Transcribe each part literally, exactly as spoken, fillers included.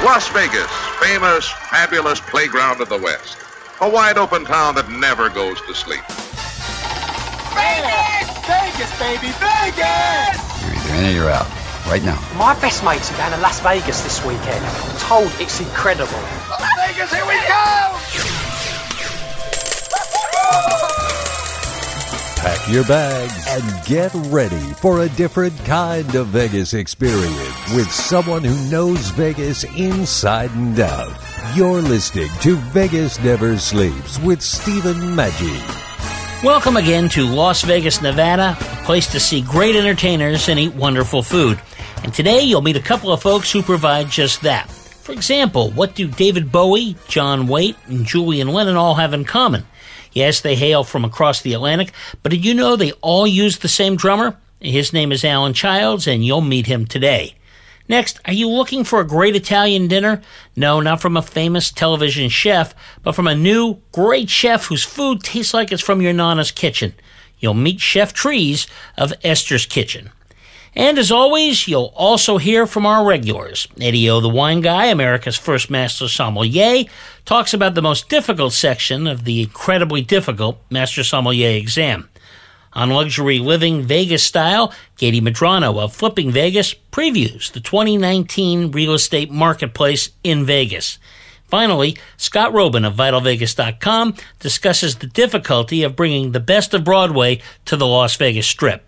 Las Vegas, famous, fabulous playground of the West. A wide-open town that never goes to sleep. Vegas! Vegas, baby, Vegas! You're either in or you're out. Right now. My best mates are going to Las Vegas this weekend. I'm told it's incredible. Las Vegas, here we go! Pack your bags and get ready for a different kind of Vegas experience with someone who knows Vegas inside and out. You're listening to Vegas Never Sleeps with Stephen Maggi. Welcome again to Las Vegas, Nevada, a place to see great entertainers and eat wonderful food. And today you'll meet a couple of folks who provide just that. For example, what do David Bowie, John Waite, and Julian Lennon all have in common? Yes, they hail from across the Atlantic, but did you know they all use the same drummer? His name is Alan Childs, and you'll meet him today. Next, are you looking for a great Italian dinner? No, not from a famous television chef, but from a new, great chef whose food tastes like it's from your Nana's kitchen. You'll meet Chef Trees of Esther's Kitchen. And as always, you'll also hear from our regulars. Eddie O, the wine guy, America's first master sommelier, talks about the most difficult section of the incredibly difficult master sommelier exam. On Luxury Living Vegas Style, Katie Medrano of Flipping Vegas previews the twenty nineteen real estate marketplace in Vegas. Finally, Scott Robin of Vital Vegas dot com discusses the difficulty of bringing the best of Broadway to the Las Vegas Strip.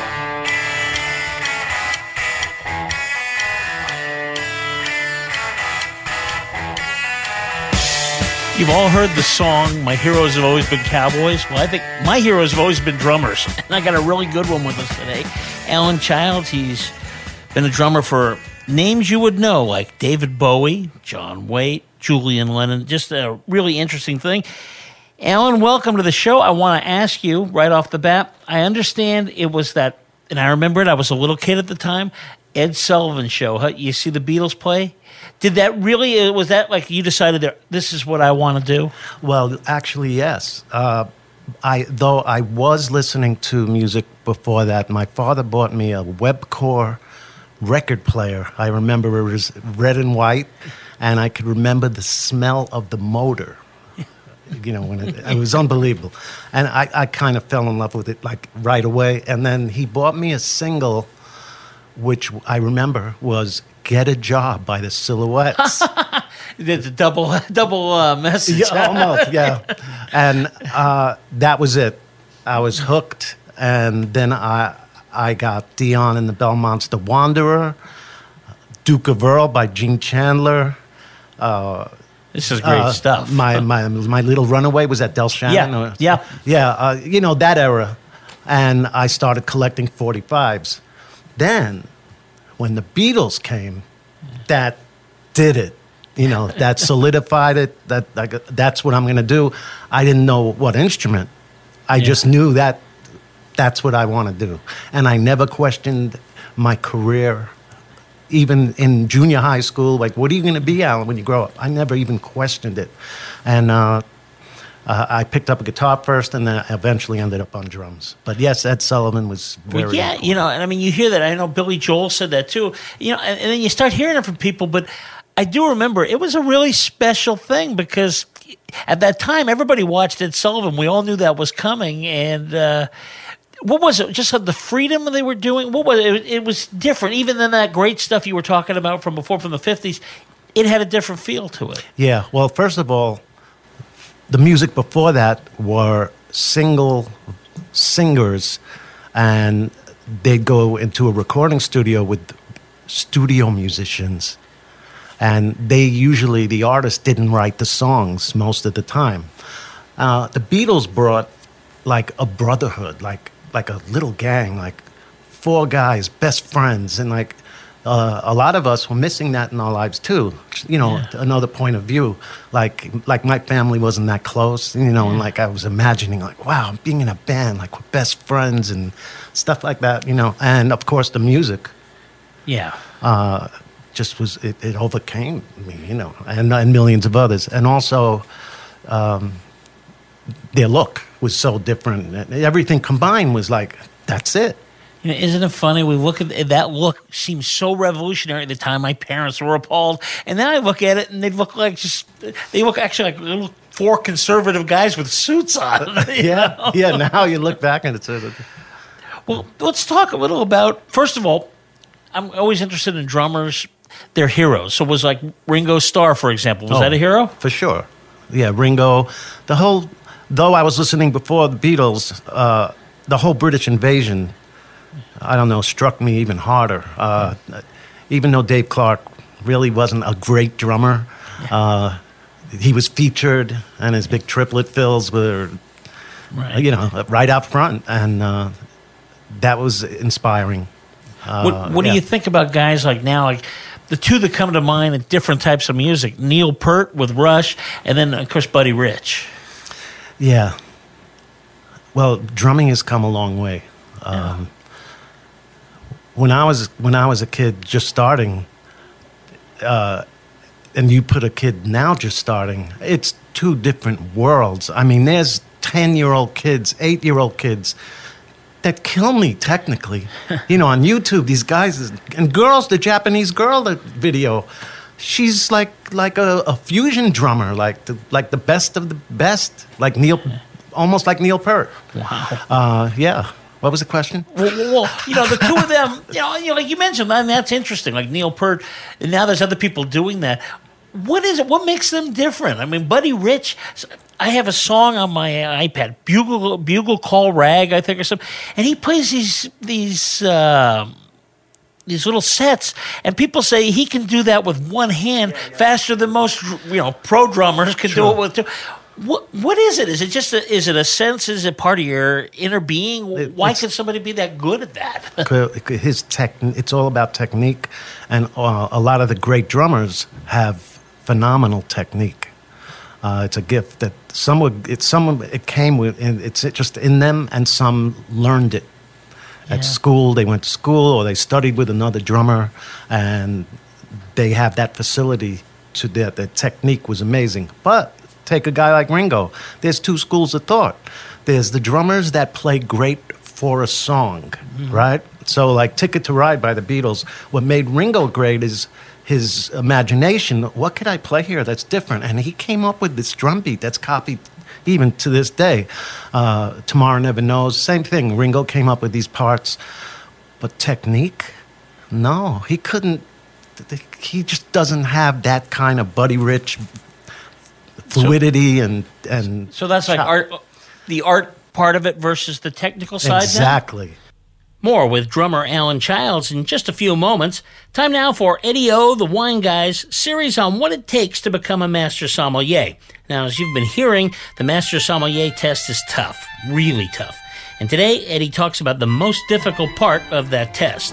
You've all heard the song, My Heroes Have Always Been Cowboys. Well, I think my heroes have always been drummers. And I got a really good one with us today. Alan Childs, he's been a drummer for names you would know, like David Bowie, John Waite, Julian Lennon. Just a really interesting thing. Alan, welcome to the show. I want to ask you right off the bat, I understand it was that, and I remember it, I was a little kid at the time, Ed Sullivan Show. Huh? You see the Beatles play? Did that really, was that like you decided that this is what I want to do? Well, actually, yes. Uh, I though I was listening to music before that. My father bought me a Webcore record player. I remember it was red and white, and I could remember the smell of the motor. You know, when it, it was unbelievable. And I, I kind of fell in love with it like right away. And then he bought me a single, which I remember was Get a Job by the Silhouettes. It's a double double uh, message. Yeah, almost, yeah. And uh, that was it. I was hooked. And then I I got Dion and the Belmonts, The Wanderer, Duke of Earl by Gene Chandler. Uh, this is great uh, stuff. My, my my Little Runaway was that Del Shannon? Yeah, or, yeah. Yeah, uh, you know, that era. And I started collecting forty-fives. Then, when the Beatles came, that did it. You know, that solidified it. That, that that's what I'm going to do. I didn't know what instrument. I yeah. just knew that that's what I want to do. And I never questioned my career, even in junior high school. Like, what are you going to be, Alan, when you grow up? I never even questioned it. And uh, uh, I picked up a guitar first, and then I eventually ended up on drums. But yes, Ed Sullivan was very well, yeah, cool. you know, and I mean, you hear that. I know Billy Joel said that too. You know, and, and then you start hearing it from people. But I do remember it was a really special thing because at that time, everybody watched Ed Sullivan. We all knew that was coming. And uh, what was it? Just the freedom they were doing? What was it? It was different. Even than that great stuff you were talking about from before, from the fifties, it had a different feel to it. Yeah. Well, first of all, the music before that were single singers, and they'd go into a recording studio with studio musicians. And they usually, the artist didn't write the songs most of the time. Uh, the Beatles brought like a brotherhood, like like a little gang, like four guys, best friends. And like uh, a lot of us were missing that in our lives too. You know, yeah. Another point of view. Like like my family wasn't that close, you know, yeah. and like I was imagining like, wow, I'm being in a band, like we're best friends and stuff like that, you know. And of course the music. Yeah. Uh, just was, it, it overcame me, you know, and, and millions of others. And also, um, their look was so different. Everything combined was like, that's it. You know, isn't it funny? We look at that look seems so revolutionary at the time. My parents were appalled, and then I look at it and they look like just they look actually like little four conservative guys with suits on. Yeah, know? yeah. Now you look back and it's a. Well, let's talk a little about. First of all, I'm always interested in drummers. They're heroes. So was like Ringo Starr, for example. Was oh, that a hero? For sure. Yeah, Ringo. The whole. Though I was listening before the Beatles, uh, the whole British invasion. I don't know, struck me even harder. Uh, even though Dave Clark really wasn't a great drummer, uh, he was featured, and his big triplet fills were, right. you know, right out front, and uh, that was inspiring. Uh, what what yeah. do you think about guys like now, like the two that come to mind at different types of music? Neil Peart with Rush, and then of course Buddy Rich. Yeah. Well, drumming has come a long way. Um, yeah. When I was when I was a kid just starting, uh, and you put a kid now just starting, it's two different worlds. I mean, there's ten-year-old kids, eight-year-old kids that kill me technically. You know, on YouTube, these guys and girls, the Japanese girl that video, she's like like a, a fusion drummer, like the, like the best of the best, like Neil, almost like Neil Peart. Wow. Uh, yeah. What was the question? Well, well, you know, the two of them, you know, you know, like you mentioned, and that's interesting, like Neil Peart, and now there's other people doing that. What is it? What makes them different? I mean, Buddy Rich, I have a song on my iPad, Bugle Bugle Call Rag, I think, or something, and he plays these, these, uh, these little sets, and people say he can do that with one hand yeah, yeah. faster than most, you know, pro drummers can sure. do it with two. What what is it? Is it just a, is it a sense? Is it part of your inner being? Why it's, can somebody be that good at that? His tech, it's all about technique, and uh, a lot of the great drummers have phenomenal technique. Uh, it's a gift that some would, it's some it came with. It's just in them, and some learned it at yeah. school. They went to school, or they studied with another drummer, and they have that facility to that. The technique was amazing, but. Take a guy like Ringo. There's two schools of thought. There's the drummers that play great for a song, mm-hmm. right? So like Ticket to Ride by the Beatles, what made Ringo great is his imagination. What could I play here that's different? And he came up with this drum beat that's copied even to this day. Uh, Tomorrow Never Knows, same thing. Ringo came up with these parts. But technique? No, he couldn't. He just doesn't have that kind of Buddy Rich fluidity so, and and so that's like art, the art part of it versus the technical side. Exactly. Now? More with drummer Alan Childs in just a few moments. Time now for Eddie O, the Wine Guys series on what it takes to become a master sommelier. Now, as you've been hearing, the master sommelier test is tough, really tough. And today, Eddie talks about the most difficult part of that test.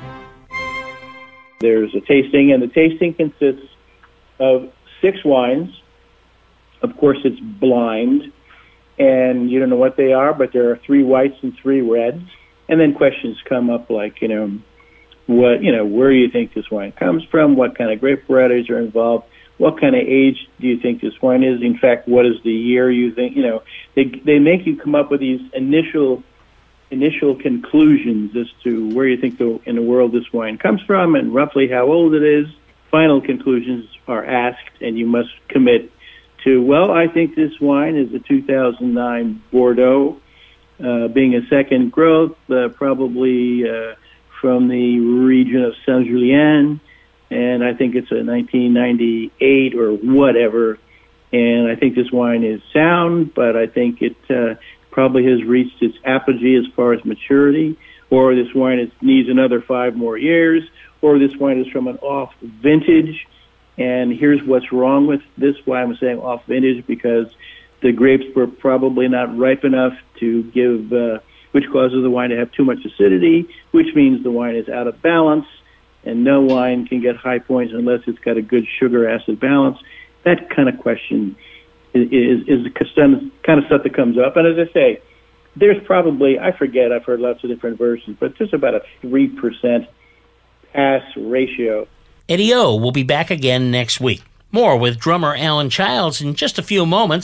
There's a tasting, and the tasting consists of six wines. Of course, it's blind, and you don't know what they are, but there are three whites and three reds. And then questions come up like, you know, what, you know, where do you think this wine comes from? What kind of grape varieties are involved? What kind of age do you think this wine is? In fact, what is the year you think? You know, they they make you come up with these initial initial conclusions as to where you think the, in the world this wine comes from and roughly how old it is. Final conclusions are asked, and you must commit to, well, I think this wine is a two thousand nine Bordeaux, uh, being a second growth, uh, probably uh, from the region of Saint-Julien, and I think it's a nineteen ninety-eight or whatever, and I think this wine is sound, but I think it uh, probably has reached its apogee as far as maturity, or this wine is, needs another five more years, or this wine is from an off vintage. And here's what's wrong with this, why I'm saying off vintage, because the grapes were probably not ripe enough to give, uh, which causes the wine to have too much acidity, which means the wine is out of balance, and no wine can get high points unless it's got a good sugar-acid balance. That kind of question is, is, is the kind of stuff that comes up. And as I say, there's probably, I forget, I've heard lots of different versions, but there's about a three percent pass ratio. Eddie O will be back again next week. More with drummer Alan Childs in just a few moments.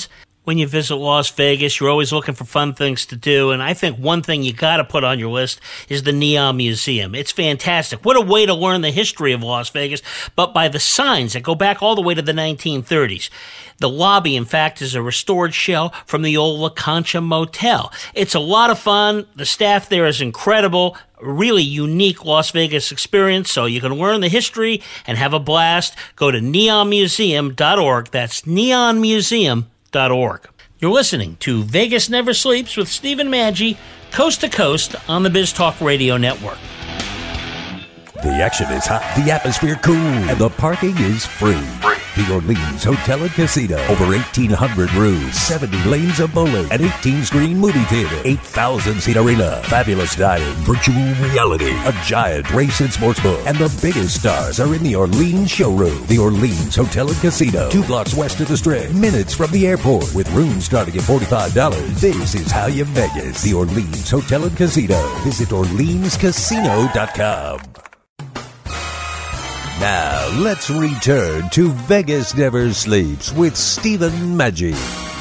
When you visit Las Vegas, you're always looking for fun things to do, and I think one thing you got to put on your list is the Neon Museum. It's fantastic. What a way to learn the history of Las Vegas, but by the signs that go back all the way to the nineteen thirties. The lobby, in fact, is a restored shell from the old La Concha Motel. It's a lot of fun. The staff there is incredible. A really unique Las Vegas experience, so you can learn the history and have a blast. Go to neon museum dot org. That's neon museum dot org. You're listening to Vegas Never Sleeps with Stephen Maggi, coast to coast on the Biz Talk Radio Network. The action is hot, the atmosphere cool, and the parking is free. The Orleans Hotel and Casino. Over eighteen hundred rooms, seventy lanes of bowling, an eighteen-screen movie theater, eight thousand seat arena, fabulous dining, virtual reality, a giant race and sports book, and the biggest stars are in the Orleans showroom. The Orleans Hotel and Casino, two blocks west of the Strip, minutes from the airport, with rooms starting at forty-five dollars. This is how you Vegas. The Orleans Hotel and Casino. Visit orleans casino dot com. Now, let's return to Vegas Never Sleeps with Stephen Maggi.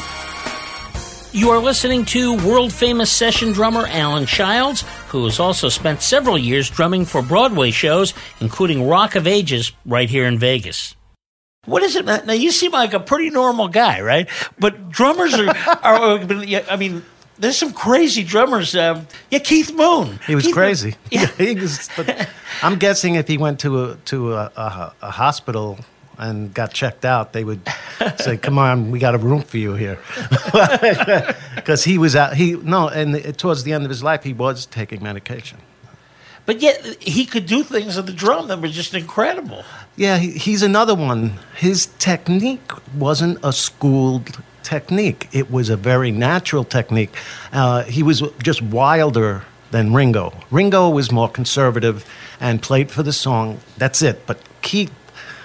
You are listening to world-famous session drummer Alan Childs, who has also spent several years drumming for Broadway shows, including Rock of Ages, right here in Vegas. What is it? Now, you seem like a pretty normal guy, right? But drummers are, are I mean... There's some crazy drummers. Um, yeah, Keith Moon. He was Keith crazy. Moon. Yeah. he was, but I'm guessing if he went to a to a, a, a hospital and got checked out, they would say, "Come on, we got a room for you here," because he was out. He no, and the, towards the end of his life, he was taking medication. But yet he could do things on the drum that were just incredible. Yeah, he, he's another one. His technique wasn't a schooled technique. It was a very natural technique. Uh, he was just wilder than Ringo. Ringo was more conservative and played for the song. That's it. But Keith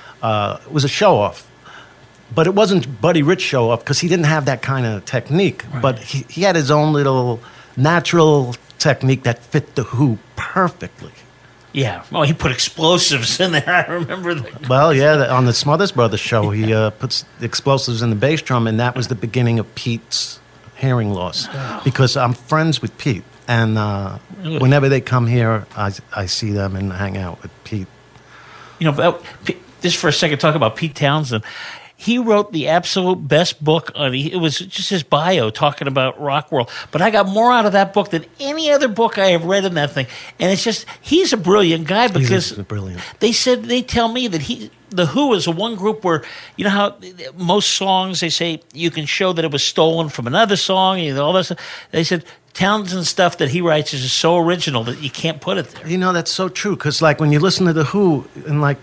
uh, was a show-off. But it wasn't Buddy Rich show-off because he didn't have that kind of technique. Right. But he, he had his own little natural technique that fit the Who perfectly. Yeah. Well, he put explosives in there. I remember that. Well, yeah, on the Smothers Brothers show, he uh, puts explosives in the bass drum, and that was the beginning of Pete's hearing loss. Oh. Because I'm friends with Pete, and uh, really? whenever they come here, I, I see them and hang out with Pete. You know, but, just for a second, talk about Pete Townsend. He wrote the absolute best book on it. It was just his bio talking about rock world. But I got more out of that book than any other book I have read in that thing. And it's just, he's a brilliant guy because he's brilliant. They said, they tell me that he, the Who is a one group where, you know how most songs, they say you can show that it was stolen from another song, you know, all that stuff. They said, Townsend stuff that he writes is just so original that you can't put it there. You know, that's so true. Because like when you listen to the Who, and like,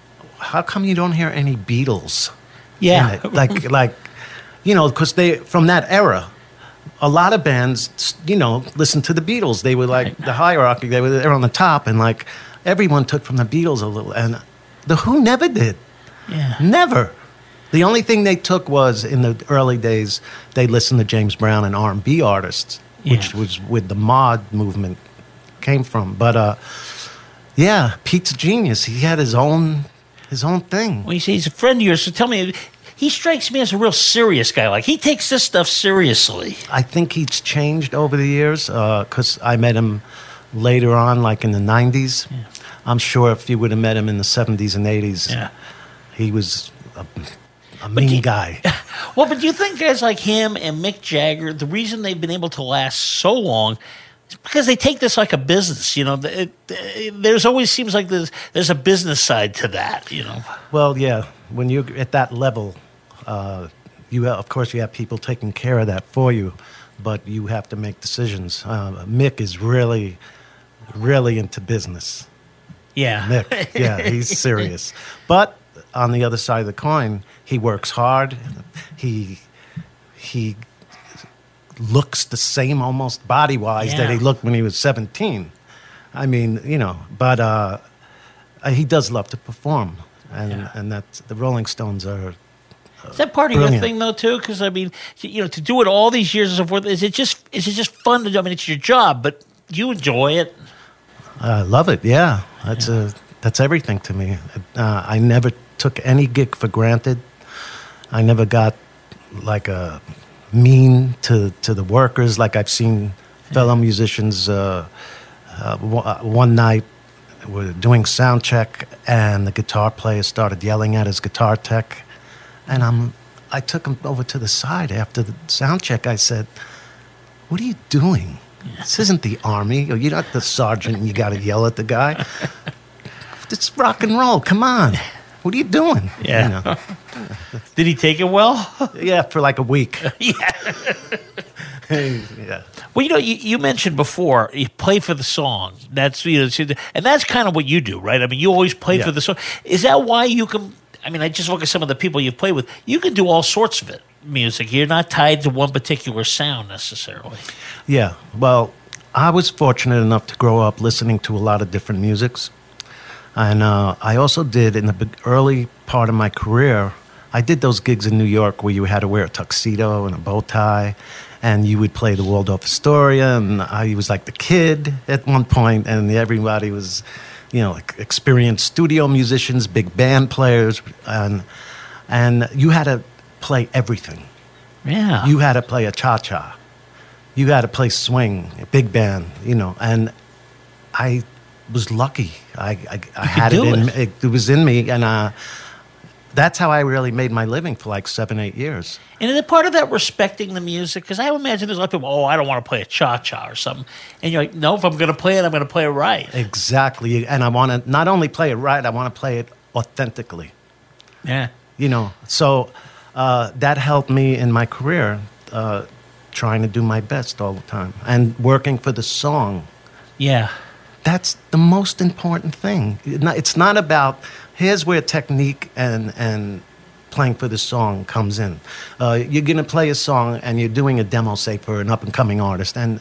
how come you don't hear any Beatles? Yeah, like like you know, because they from that era, a lot of bands, you know, listened to the Beatles. They were like right. the hierarchy. They were they were on the top, and like everyone took from the Beatles a little. And the Who never did. Yeah, never. The only thing they took was in the early days they listened to James Brown and R and B artists, yeah. which was with the mod movement came from. But uh, yeah, Pete's a genius. He had his own. His own thing. Well, you see, he's a friend of yours, so tell me, he strikes me as a real serious guy. Like, he takes this stuff seriously. I think he's changed over the years, because uh, I met him later on, like in the nineties. Yeah. I'm sure if you would have met him in the seventies and eighties, yeah. he was a, a mean you, guy. Well, but do you think guys like him and Mick Jagger, the reason they've been able to last so long because they take this like a business, you know. It, it, there's always seems like there's there's a business side to that, you know. Well, yeah, when you're at that level, uh, you have, of course you have people taking care of that for you, but you have to make decisions. Uh, Mick is really, really into business. Yeah, Mick. Yeah, he's serious. But on the other side of the coin, he works hard. He he. looks the same almost body-wise yeah. that he looked when he was seventeen. I mean, you know, but uh, he does love to perform. And yeah. and that the Rolling Stones are uh, Is that part of brilliant. your thing, though, too? Because, I mean, you know, to do it all these years and so forth, is it just is it just fun to do? I mean, it's your job, but you enjoy it. I love it, yeah. That's, yeah. A, that's everything to me. Uh, I never took any gig for granted. I never got like a... mean to, to the workers. Like I've seen fellow musicians uh, uh, w- uh, one night we were doing sound check and the guitar player started yelling at his guitar tech. And I'm, I took him over to the side after the sound check. I said, what are you doing? This isn't the army. You're not the sergeant and you got to yell at the guy. It's rock and roll. Come on. What are you doing? Yeah. You know. Did he take it well? Yeah, for like a week. Yeah. Yeah. Well, you know, you, you mentioned before you play for the song. That's you know, and that's kind of what you do, right? I mean, you always play Yeah. for the song. Is that why you can? I mean, I just look at some of the people you play with. You can do all sorts of it. Music. You're not tied to one particular sound necessarily. Yeah. Well, I was fortunate enough to grow up listening to a lot of different musics. And uh, I also did, in the big- early part of my career, I did those gigs in New York where you had to wear a tuxedo and a bow tie, and you would play the Waldorf Astoria, and I was like the kid at one point, and everybody was, you know, like experienced studio musicians, big band players, and and you had to play everything. Yeah. You had to play a cha-cha. You had to play swing, a big band, you know, and I was lucky. I, I, I had it do in it. me. It, it was in me, and uh, that's how I really made my living for like seven, eight years. And is it part of that respecting the music? Because I would imagine there's a lot of people, oh, I don't want to play a cha-cha or something. And you're like, no, if I'm going to play it, I'm going to play it right. Exactly. And I want to not only play it right, I want to play it authentically. Yeah. You know, so uh, that helped me in my career, uh, trying to do my best all the time and working for the song. Yeah. That's the most important thing. It's not about, here's where technique and, and playing for the song comes in. Uh, you're going to play a song and you're doing a demo, say, for an up-and-coming artist. And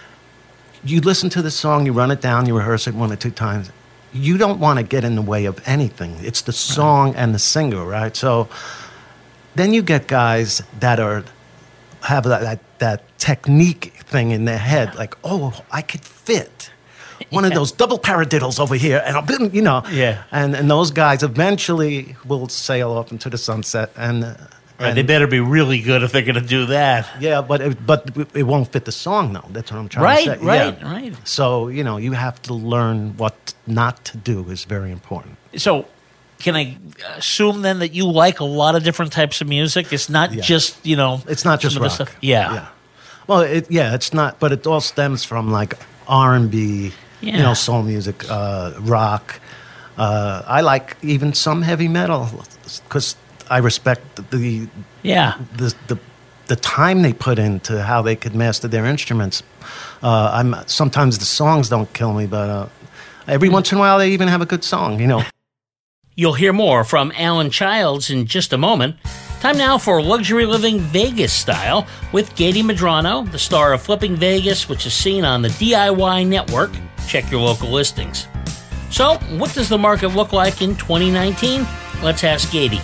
you listen to the song, you run it down, you rehearse it one or two times. You don't want to get in the way of anything. It's the song and the singer, right? So then you get guys that are have that, that, that technique thing in their head, like, oh, I could fit one Yeah. of those double paradiddles over here, and I'll be, you know. Yeah. And and those guys eventually will sail off into the sunset. And, uh, Right, and they better be really good if they're going to do that. yeah, but it, but it won't fit the song, though. That's what I'm trying Right, to say. right, Yeah. right. So, you know, you have to learn what not to do is very important. So, can I assume then that you like a lot of different types of music? It's not Yeah. just, you know, It's not just some of rock. the stuff. Yeah. Yeah. Well, it, yeah, it's not, but it all stems from like R and B, you Yeah. know, soul music, uh, rock. Uh, I like even some heavy metal because I respect the Yeah. the the the time they put into how they could master their instruments. Uh, I'm sometimes the songs don't kill me, but uh, every once in a while they even have a good song, you know. You'll hear more from Alan Childs in just a moment. Time now for Luxury Living Vegas Style with Katie Medrano, the star of Flipping Vegas, which is seen on the D I Y Network. Check your local listings. So, what does the market look like in twenty nineteen? Let's ask Katie.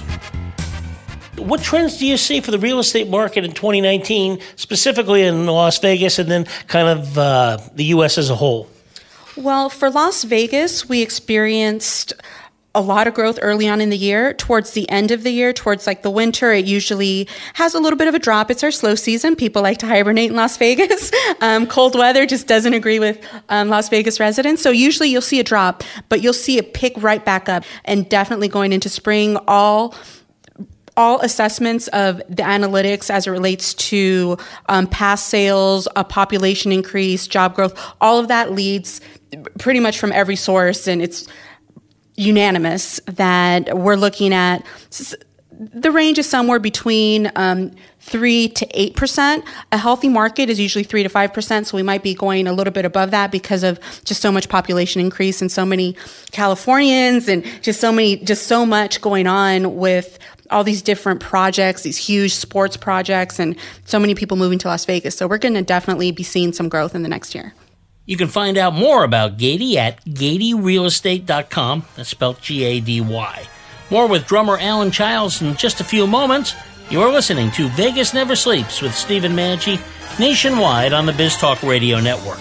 What trends do you see for the real estate market in twenty nineteen, specifically in Las Vegas and then kind of uh, the U S as a whole? Well, for Las Vegas, we experienced a lot of growth early on in the year. Towards the end of the year, towards like the winter, it usually has a little bit of a drop. It's our slow season. People like to hibernate in Las Vegas. Um, cold weather just doesn't agree with um, Las Vegas residents. So usually you'll see a drop, but you'll see it pick right back up. And definitely going into spring, all all assessments of the analytics as it relates to um, past sales, a population increase, job growth, all of that leads pretty much from every source, and it's unanimous that we're looking at the range is somewhere between um, three to eight percent. A healthy market is usually three to five percent, so we might be going a little bit above that because of just so much population increase and so many Californians and just so many, just so much going on with all these different projects, these huge sports projects, and so many people moving to Las Vegas. So we're going to definitely be seeing some growth in the next year. You can find out more about Gady at gady real estate dot com. That's spelled G A D Y. More with drummer Alan Childs in just a few moments. You're listening to Vegas Never Sleeps with Stephen Manchi, nationwide on the Biz Talk Radio Network.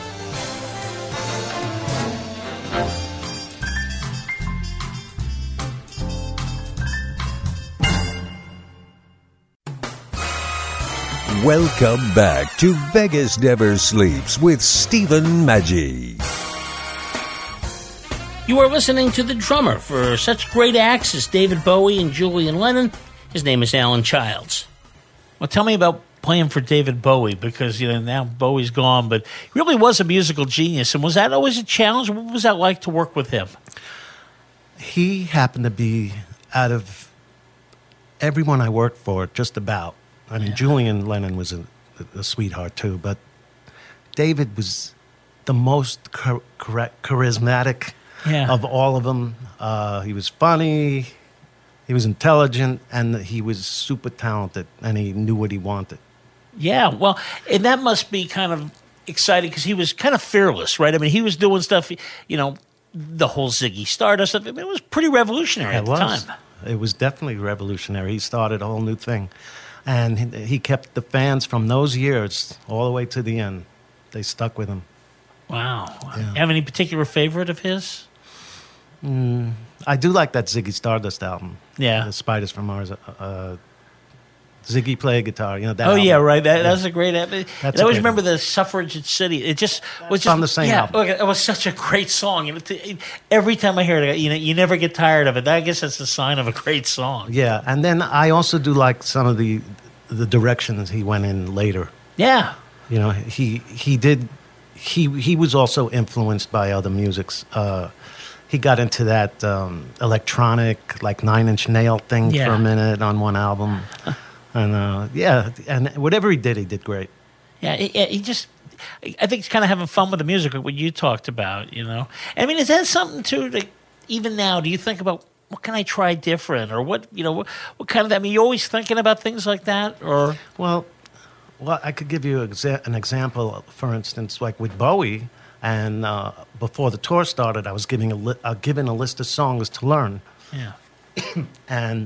Welcome back to Vegas Never Sleeps with Stephen Maggi. You are listening to the drummer for such great acts as David Bowie and Julian Lennon. His name is Alan Childs. Well, tell me about playing for David Bowie, because you know now Bowie's gone, but he really was a musical genius. And was that always a challenge? What was that like to work with him? He happened to be, out of everyone I worked for, just about. I mean, yeah. Julian Lennon was a, a sweetheart too, but David was the most char- char- charismatic yeah. of all of them. Uh, he was funny, he was intelligent, and he was super talented, and he knew what he wanted. Yeah, well, and that must be kind of exciting because he was kind of fearless, right? I mean, he was doing stuff, you know, the whole Ziggy Stardust stuff. I mean, it was pretty revolutionary it at the was. time. It was definitely revolutionary. He started a whole new thing. And he, he kept the fans from those years all the way to the end. They stuck with him. Wow. Yeah. Have any particular favorite of his? Mm, I do like that Ziggy Stardust album. Yeah. The Spiders from Mars. Uh, Ziggy played guitar. You know that. Oh album. yeah, right. That, yeah. that was a great album. I always remember the Suffrage City. It just was That's just on the same yeah, album. Okay, it was such a great song. You know, to, every time I hear it, you know, you never get tired of it. I guess that's a sign of a great song. Yeah, and then I also do like some of the the directions he went in later. Yeah. You know, he he did. He he was also influenced by other musics. Uh, he got into that um, electronic, like Nine Inch Nail thing Yeah. for a minute on one album. And uh, yeah, and whatever he did, he did great. Yeah, he, he just, I think he's kind of having fun with the music, like what you talked about, you know. I mean, is that something too, like, even now, do you think about, what can I try different? Or what, you know, what, what kind of, I mean, you always thinking about things like that? Or Well, well, I could give you exa- an example, for instance, like with Bowie, and uh, before the tour started, I was giving a, li- uh, given a list of songs to learn. Yeah. And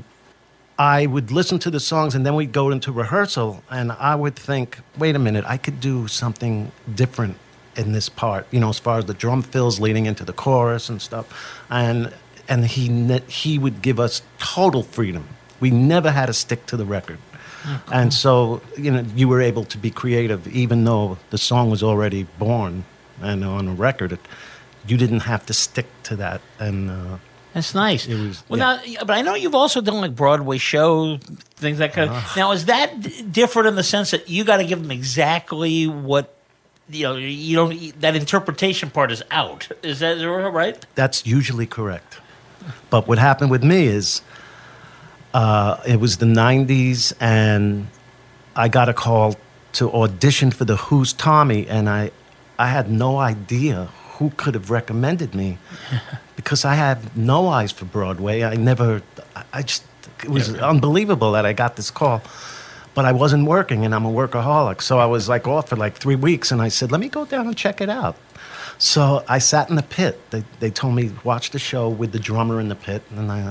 I would listen to the songs, and then we'd go into rehearsal, and I would think, wait a minute, I could do something different in this part, you know, as far as the drum fills leading into the chorus and stuff. And and he ne- he would give us total freedom. We never had to stick to the record. Oh, cool. And so, you know, you were able to be creative, even though the song was already born and on a record. It, you didn't have to stick to that. And uh, that's nice. It was, well, yeah. now, but I know you've also done like Broadway shows, things like that. Uh, now, is that d- different in the sense that you got to give them exactly what, you know, you don't, that interpretation part is out. Is that right? That's usually correct. But what happened with me is uh, it was the nineties, and I got a call to audition for the Who's Tommy, and I, I had no idea who could have recommended me because I had no eyes for Broadway. I never, I, I just, it was yeah. unbelievable that I got this call. But I wasn't working, and I'm a workaholic. So I was like off for like three weeks, and I said, let me go down and check it out. So I sat in the pit. They, they told me, watch the show with the drummer in the pit. And I,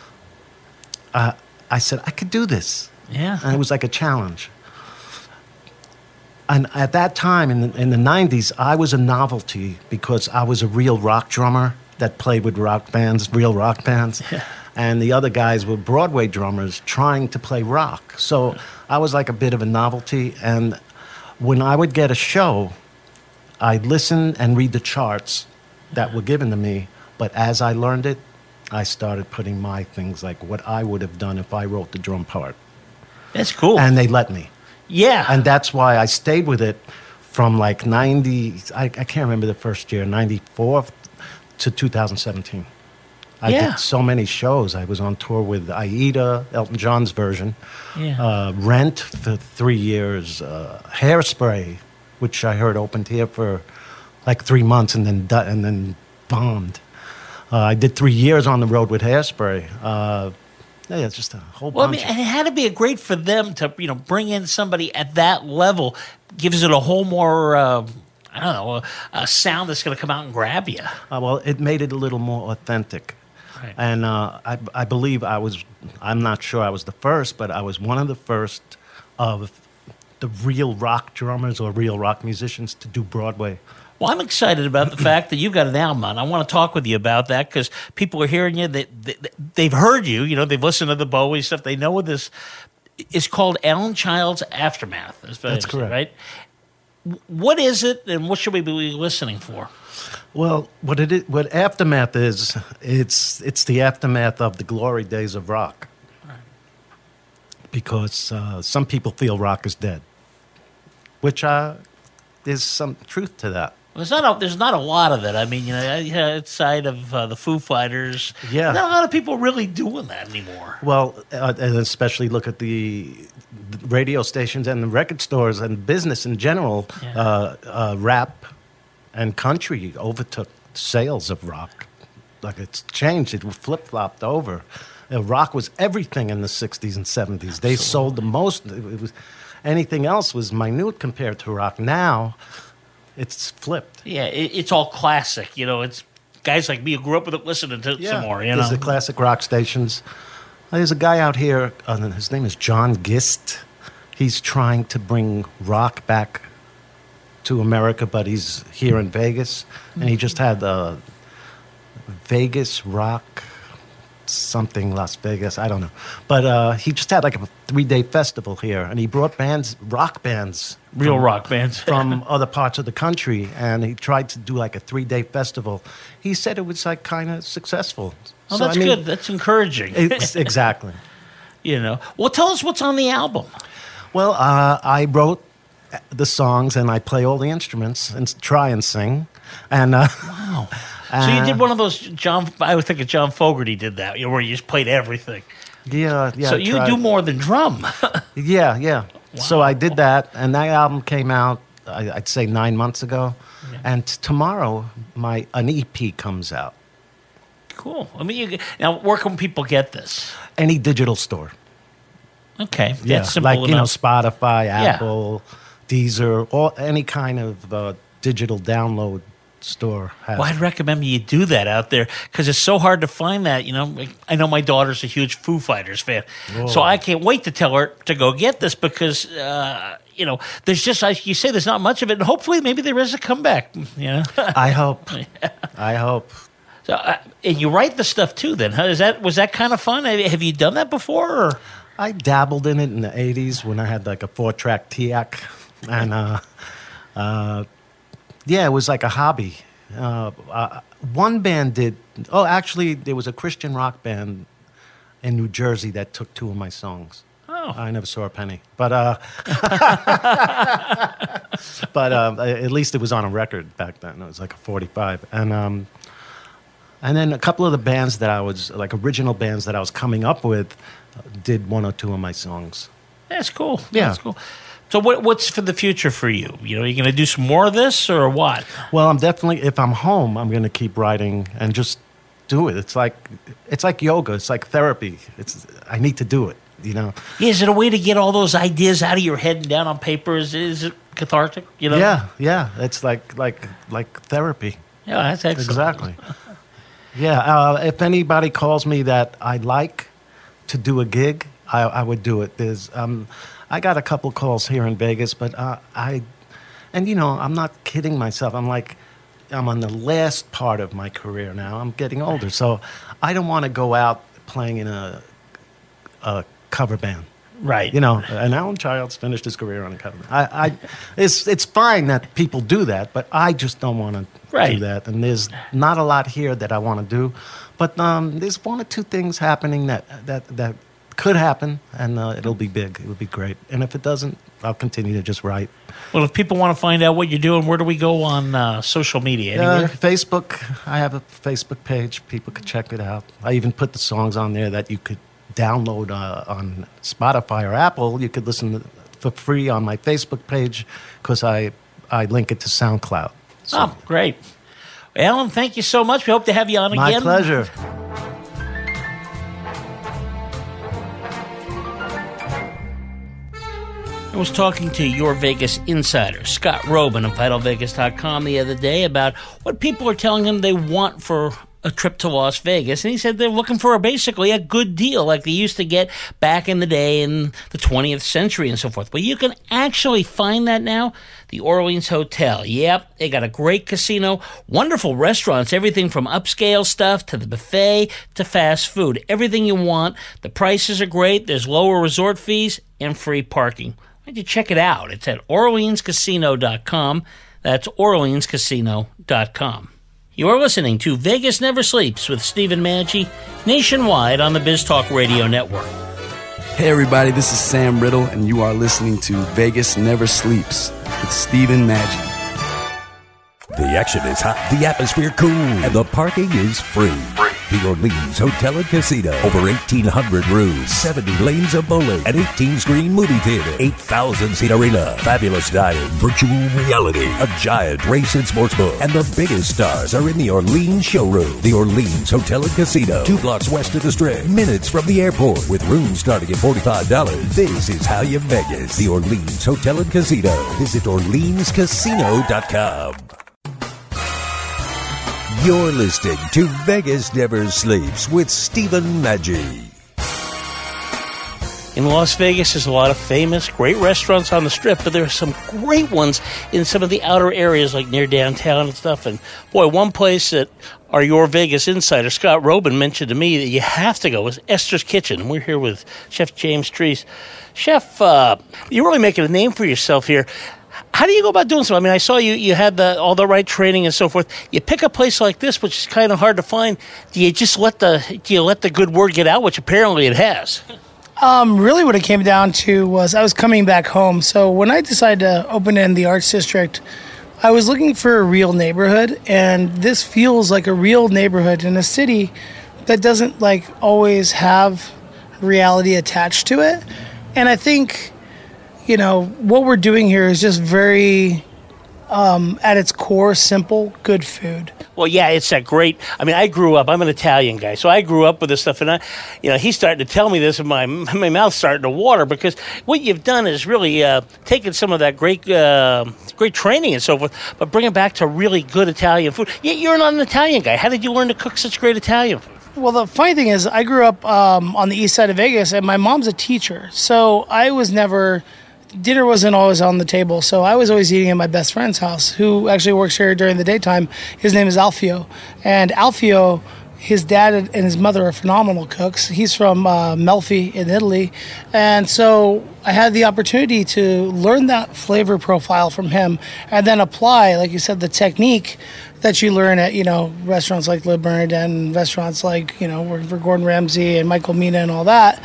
uh, I said, I could do this. Yeah. And it was like a challenge. And at that time, in the, in the nineties, I was a novelty because I was a real rock drummer that played with rock bands, real rock bands. Yeah. And the other guys were Broadway drummers trying to play rock. So I was like a bit of a novelty. And when I would get a show, I'd listen and read the charts that were given to me. But as I learned it, I started putting my things, like what I would have done if I wrote the drum part. That's cool. And they let me. Yeah. And that's why I stayed with it from like ninety, I, I can't remember the first year, ninety-four to two thousand seventeen. I yeah. did so many shows. I was on tour with Aida, Elton John's version, yeah. uh, Rent for three years, uh, Hairspray, which I heard opened here for like three months and then and then bombed. Uh, I did three years on the road with Hairspray. Uh, yeah, it's just a whole well, bunch. I mean, it had to be great for them to, you know, bring in somebody at that level. Gives it a whole more, uh, I don't know, a, a sound that's going to come out and grab you. Uh, well, it made it a little more authentic. Right. And uh, I, I believe I was, I'm not sure I was the first, but I was one of the first of the real rock drummers or real rock musicians to do Broadway. Well, I'm excited about the fact that you've got an album on. I want to talk with you about that because people are hearing you. They, they, they've heard you. You know, they've listened to the Bowie stuff. They know this. is called Alan Childs Aftermath. That's That's correct. Right? What is it, and what should we be listening for? Well, what it is, what Aftermath is, it's it's the aftermath of the glory days of rock. Right. Because uh, some people feel rock is dead, which uh, there's some truth to that. Well, there's not a, there's not a lot of it. I mean, you know, outside of uh, the Foo Fighters, Yeah. not a lot of people really doing that anymore. Well, uh, and especially look at the the radio stations and the record stores and business in general. Yeah. Uh, uh, rap and country overtook sales of rock. Like it's changed. It flip flopped over. Uh, rock was everything in the sixties and seventies. They sold the most. It was anything else was minute compared to rock. Now, it's flipped. Yeah, it, it's all classic. You know, it's guys like me who grew up with it listening to some more. You There's know, the classic rock stations. There's a guy out here. Uh, his name is John Gist. He's trying to bring rock back to America, but he's here in Vegas, and he just had the Vegas Rock something Las Vegas. I don't know, but uh, he just had like a three-day festival here, and he brought bands, rock bands, real from- rock bands. from other parts of the country, and he tried to do like a three-day festival. He said it was like kind of successful. Oh, So, that's I mean, good. That's encouraging. It's, exactly. You know, well, tell us what's on the album. Well, uh, I wrote the songs and I play all the instruments and s- try and sing. And uh, Wow. So you did one of those John. I would think of John Fogerty did that, you know, where you just played everything. yeah, yeah. so I you tried. do more than drum. Yeah, yeah. So I did that, and that album came out, I, I'd say nine months ago. And t- tomorrow, my an E P comes out. Cool. I mean, you, now where can people get this? Any digital store. Okay, that's Yeah, simple like, you know, enough. Spotify, Apple, Deezer, or any kind of uh, digital download store. Has Well, I'd recommend you do that out there because it's so hard to find that. You know, Like, I know my daughter's a huge Foo Fighters fan, so I can't wait to tell her to go get this because uh, you know there's just like you say, there's not much of it, and hopefully maybe there is a comeback. You know, I hope. I hope. so uh, and you write the stuff too. Then, huh? Is that was that kind of fun? Have you done that before? Or? I dabbled in it in the eighties when I had like a four-track T A C. And, uh, uh, yeah, it was like a hobby. Uh, uh, one band did, oh, actually, there was a Christian rock band in New Jersey that took two of my songs. Oh. I never saw a penny. But, uh, but uh, at least it was on a record back then. It was like a forty-five. And, um, and then a couple of the bands that I was, like original bands that I was coming up with, uh, did one or two of my songs. That's cool. Yeah. That's cool. So what, what's for the future for you? You know, are you going to do some more of this or what? Well, I'm definitely, if I'm home, I'm going to keep writing and just do it. It's like, it's like yoga. It's like therapy. It's, I need to do it, you know? Yeah, is it a way to get all those ideas out of your head and down on paper? Is, is it cathartic? You know? Yeah, yeah. It's like, like, like therapy. Yeah, that's excellent. Exactly. Yeah. Uh, if anybody calls me that I'd like to do a gig, I, I would do it. There's, um, I got a couple calls here in Vegas, but uh, I, and you know, I'm not kidding myself. I'm like, I'm on the last part of my career now. I'm getting older, so I don't want to go out playing in a, a cover band. Right. You know, and Alan Childs finished his career on a cover band. I, I, it's it's fine that people do that, but I just don't want to Right. do that. And there's not a lot here that I want to do, but um, there's one or two things happening that that that. could happen, and uh, it'll be big. It would be great. And if it doesn't, I'll continue to just write. Well, if people want to find out what you're doing, where do we go on uh, social media? Uh, Anywhere? Facebook, I have a Facebook page. People could check it out. I even put the songs on there that you could download uh, on Spotify or Apple. You could listen to, for free on my Facebook page because I, I link it to SoundCloud. So, Oh, great. Alan, thank you so much. We hope to have you on my again. pleasure. I was talking to Your Vegas insider, Scott Robin of Vital Vegas dot com the other day about what people are telling him they want for a trip to Las Vegas, and he said they're looking for a, basically a good deal like they used to get back in the day in the twentieth century and so forth. But you can actually find that now. The Orleans Hotel. Yep, they got a great casino, wonderful restaurants, everything from upscale stuff to the buffet to fast food. Everything you want. The prices are great. There's lower resort fees and free parking. Why don't you check it out? It's at Orleans Casino dot com. That's Orleans Casino dot com. You're listening to Vegas Never Sleeps with Stephen Maggi, nationwide on the BizTalk Radio Network. Hey everybody, this is Sam Riddle, and you are listening to Vegas Never Sleeps with Stephen Maggi. The action is hot, the atmosphere cool, and the parking is free. The Orleans Hotel and Casino. Over eighteen hundred rooms, seventy lanes of bowling, an eighteen-screen movie theater, eight thousand seat arena, fabulous dining, virtual reality, a giant race and sports book, and the biggest stars are in the Orleans showroom. The Orleans Hotel and Casino, two blocks west of the Strip, minutes from the airport, with rooms starting at forty-five dollars. This is how you Vegas. The Orleans Hotel and Casino. Visit Orleans Casino dot com. You're listening to Vegas Never Sleeps with Stephen Maggi. In Las Vegas, there's a lot of famous, great restaurants on the Strip, but there are some great ones in some of the outer areas, like near downtown and stuff. And boy, one place that our Your Vegas insider, Scott Robin, mentioned to me that you have to go is Esther's Kitchen. We're here with Chef James Treese. Chef, uh, you're really making a name for yourself here. How do you go about doing so? I mean, I saw you you had the, all the right training and so forth. You pick a place like this, which is kind of hard to find. Do you just let the do you let the good word get out, which apparently it has? Um, really what it came down to was I was coming back home. So when I decided to open in the Arts District, I was looking for a real neighborhood, and this feels like a real neighborhood in a city that doesn't like always have reality attached to it. And I think, you know, what we're doing here is just very, um, at its core, simple, good food. Well, yeah, it's that great. I mean, I grew up. I'm an Italian guy, so I grew up with this stuff, and I, you know, he's starting to tell me this, and my my mouth's starting to water because what you've done is really uh, taken some of that great uh, great training and so forth, but bring it back to really good Italian food. Yet you're not an Italian guy. How did you learn to cook such great Italian food? Well, the funny thing is, I grew up um, on the east side of Vegas, and my mom's a teacher, so I was never. Dinner wasn't always on the table, so I was always eating at my best friend's house, who actually works here during the daytime. His name is Alfio. And Alfio, his dad and his mother are phenomenal cooks. He's from uh, Melfi in Italy. And so I had the opportunity to learn that flavor profile from him and then apply, like you said, the technique that you learn at, you know, restaurants like Le Bernardin, restaurants like, you know, working for Gordon Ramsay and Michael Mina and all that.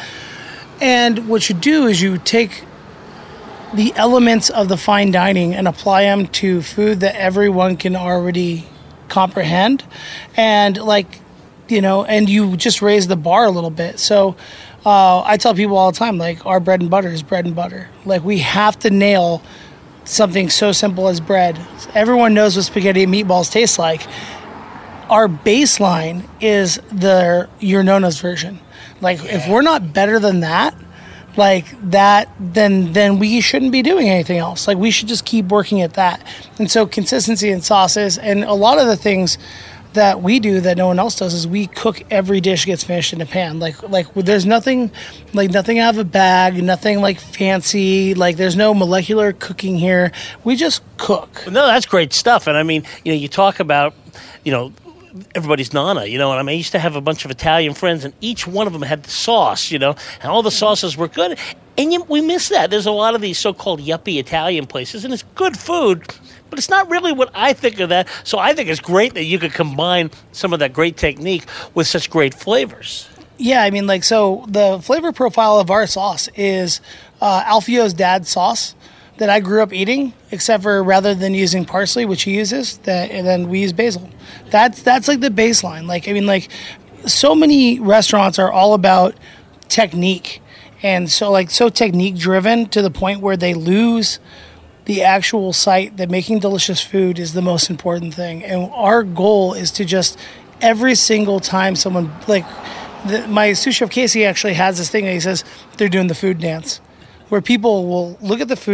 And what you do is you take the elements of the fine dining and apply them to food that everyone can already comprehend. And like, you know, and you just raise the bar a little bit. So uh, I tell people all the time, like, our bread and butter is bread and butter. Like, we have to nail something so simple as bread. Everyone knows what spaghetti and meatballs taste like. Our baseline is the Your Nona's version. Like, yeah. If we're not better than that, like that, then then we shouldn't be doing anything else. Like, we should just keep working at that. And so consistency in sauces, and a lot of the things that we do that no one else does is we cook every dish gets finished in a pan. Like like there's nothing like nothing out of a bag, nothing like fancy. Like, there's no molecular cooking here. We just cook. No, that's great stuff. And I mean, you know, you talk about, you know, everybody's nana, you know, and I mean, I used to have a bunch of Italian friends, and each one of them had the sauce, you know, and all the sauces were good. And you, we miss that. There's a lot of these so-called yuppie Italian places, and it's good food, but it's not really what I think of that. So I think it's great that you could combine some of that great technique with such great flavors. Yeah, I mean, like, so the flavor profile of our sauce is uh, Alfio's dad's sauce that I grew up eating, except for rather than using parsley, which he uses, that, and then we use basil. That's that's like the baseline. Like, I mean, like, so many restaurants are all about technique, and so like so technique driven to the point where they lose the actual sight that making delicious food is the most important thing. And our goal is to just every single time someone like the, my sous chef Casey actually has this thing that he says they're doing the food dance, where people will look at the food,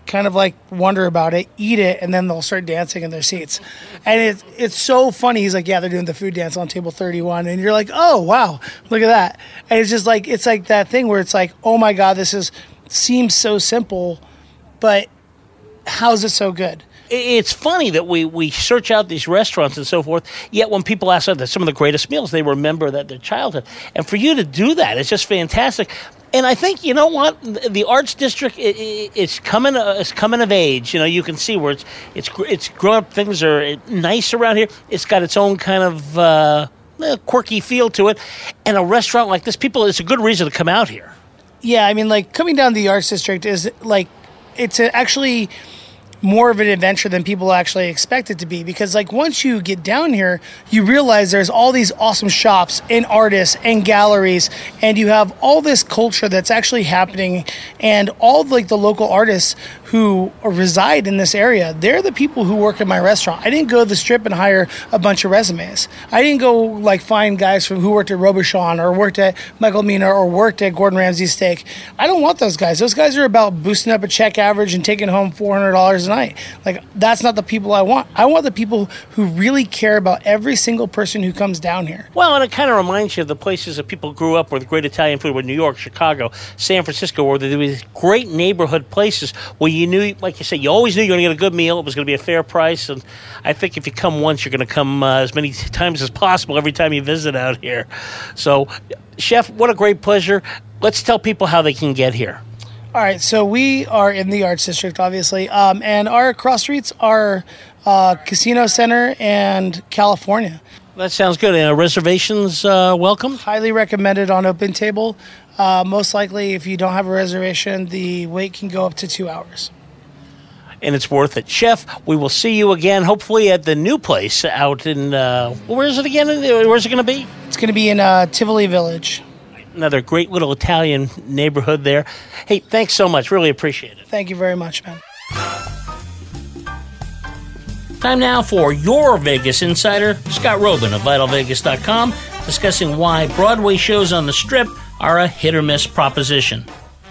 kind of like wonder about it, eat it, and then they'll start dancing in their seats. And it's it's so funny. He's like, yeah, they're doing the food dance on table thirty-one, and you're like, oh wow, look at that. And it's just like it's like that thing where it's like, oh my god, this is seems so simple, but how's it so good? It's funny that we, we search out these restaurants and so forth, yet when people ask us some of the greatest meals, they remember that their childhood. And for you to do that, it's just fantastic. And I think, you know what, the Arts District is coming is coming of age. You know, you can see where it's it's it's grown up. Things are nice around here. It's got its own kind of uh, quirky feel to it. And a restaurant like this, people, it's a good reason to come out here. Yeah, I mean, like coming down to the Arts District is like it's actually more of an adventure than people actually expect it to be, because like once you get down here, you realize there's all these awesome shops and artists and galleries, and you have all this culture that's actually happening, and all of, like the local artists who reside in this area, they're the people who work in my restaurant. I didn't go to the Strip and hire a bunch of resumes. I didn't go like find guys from who worked at Robichon or worked at Michael Mina or worked at Gordon Ramsay Steak. I don't want those guys. Those guys are about boosting up a check average and taking home four hundred dollars a night. Like, that's not the people I want. I want the people who really care about every single person who comes down here. Well, and it kind of reminds you of the places that people grew up with great Italian food, with New York, Chicago, San Francisco, where there were these great neighborhood places where you knew, like you said, you always knew you were going to get a good meal. It was going to be a fair price. And I think if you come once, you're going to come uh, as many times as possible every time you visit out here. So, Chef, what a great pleasure. Let's tell people how they can get here. All right, so we are in the Arts District, obviously, um, and our cross streets are uh, Casino Center and California. That sounds good. Uh, reservations uh, welcome? Highly recommended on Open Table. Uh, most likely, if you don't have a reservation, the wait can go up to two hours. And it's worth it. Chef, we will see you again, hopefully at the new place out in, uh, where is it again? Where's it going to be? It's going to be in uh, Tivoli Village. Another great little Italian neighborhood there. Hey, thanks so much. Really appreciate it. Thank you very much, man. Time now for your Vegas Insider, Scott Robin of Vital Vegas dot com, discussing why Broadway shows on the Strip are a hit-or-miss proposition.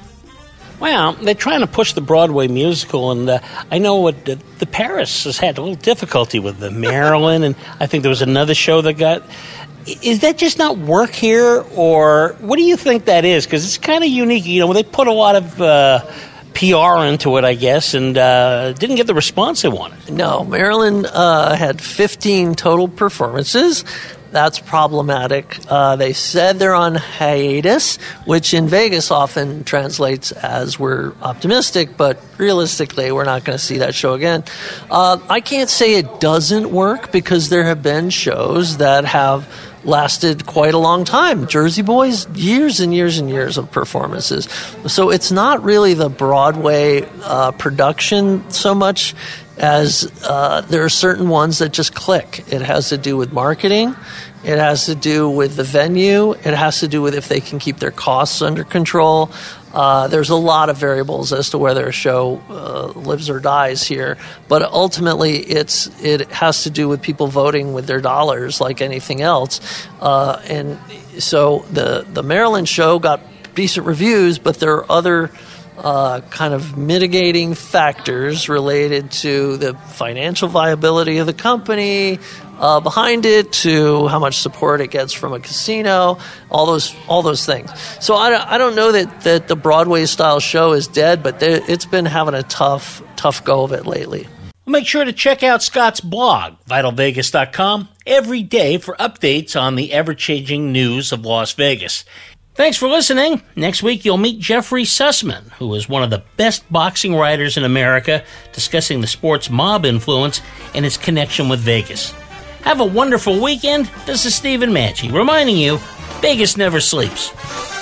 Well, they're trying to push the Broadway musical, and uh, I know what the, the Paris has had a little difficulty with the Maryland, and I think there was another show that got... Is that just not work here, or what do you think that is? Because it's kind of unique. You know, they put a lot of uh, P R into it, I guess, and uh, didn't get the response they wanted. No, Maryland uh, had fifteen total performances. That's problematic. Uh, they said they're on hiatus, which in Vegas often translates as we're optimistic, but realistically, we're not going to see that show again. Uh, I can't say it doesn't work, because there have been shows that have lasted quite a long time. Jersey Boys, years and years and years of performances. So it's not really the Broadway uh, production so much as uh, there are certain ones that just click. It has to do with marketing. It has to do with the venue. It has to do with if they can keep their costs under control. Uh, there's a lot of variables as to whether a show uh, lives or dies here. But ultimately, it's it has to do with people voting with their dollars like anything else. Uh, and so the, the Maryland show got decent reviews, but there are other Uh, kind of mitigating factors related to the financial viability of the company uh, behind it, to how much support it gets from a casino, all those all those things. So I, I don't know that, that the Broadway style show is dead, but it's been having a tough tough go of it lately. Make sure to check out Scott's blog, Vital Vegas dot com, every day for updates on the ever-changing news of Las Vegas. Thanks for listening. Next week, you'll meet Jeffrey Sussman, who is one of the best boxing writers in America, discussing the sport's mob influence and its connection with Vegas. Have a wonderful weekend. This is Stephen Maggi reminding you, Vegas never sleeps.